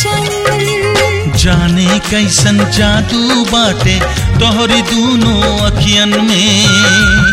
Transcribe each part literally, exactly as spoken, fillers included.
सजन। जाने कैसन जादू बाटे तोहरी दूनों अखियन में।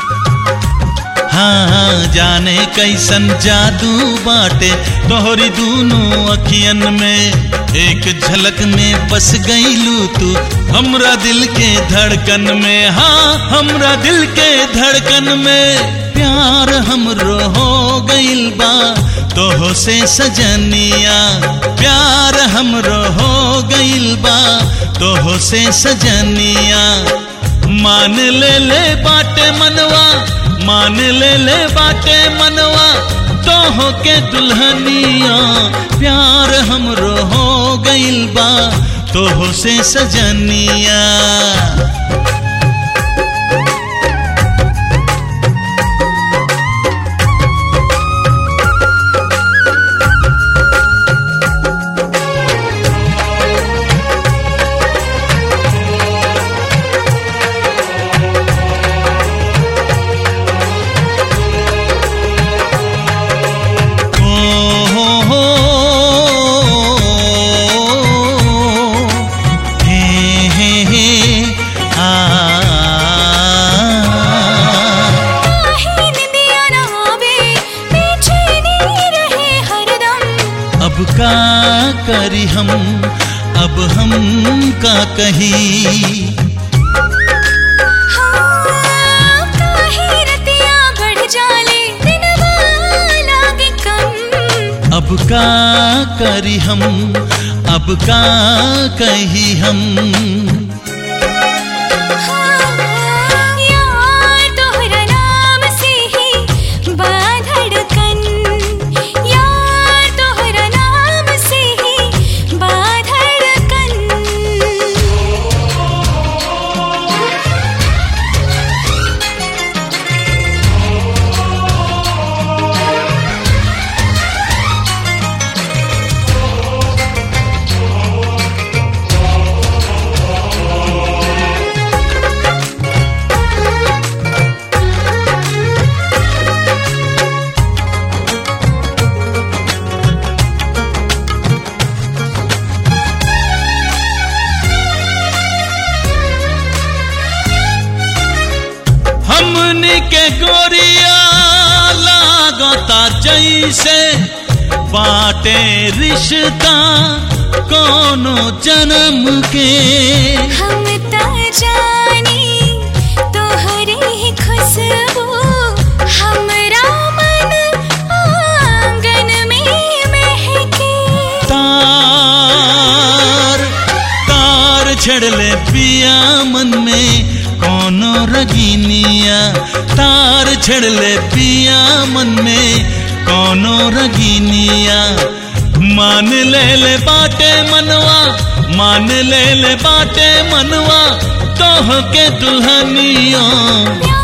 हाँ जाने कैसन जादू बाटे तोहरी दूनों अखियन में। एक झलक में बस गईलू तू हमरा दिल के धड़कन में। हाँ हमरा दिल के धड़कन में। प्यार हमरो हो गइल बा तोह से सजनिया। प्यार हमरो हो गइल बा तोह से सजनिया। मान ले ले बाटे मनवा, मान ले ले बाटे मनवा तोह के दुल्हनिया। प्यार हमरो हो गइल बा तोह से सजनिया। अब का करी हम, अब हम का कही। हाँ, काहे रतिया बढ़ जाले दिनवा लागे कम। अब का करी हम, अब का कही हम। हमनी के गोरिया लागता जैसे बाटे रिश्ता कोनो जन्म के। हम ता जानी तोहरे ही खुशबू हमरा मन आंगन में महके। तार तार छड़ले पिया मन में कोनो रगीनिया। तार छड़ले पिया मन में कोनो रगीनिया। मान ले ले बाटे मनवा, मान ले ले बाटे मनवा तोह के दुल्हनिया।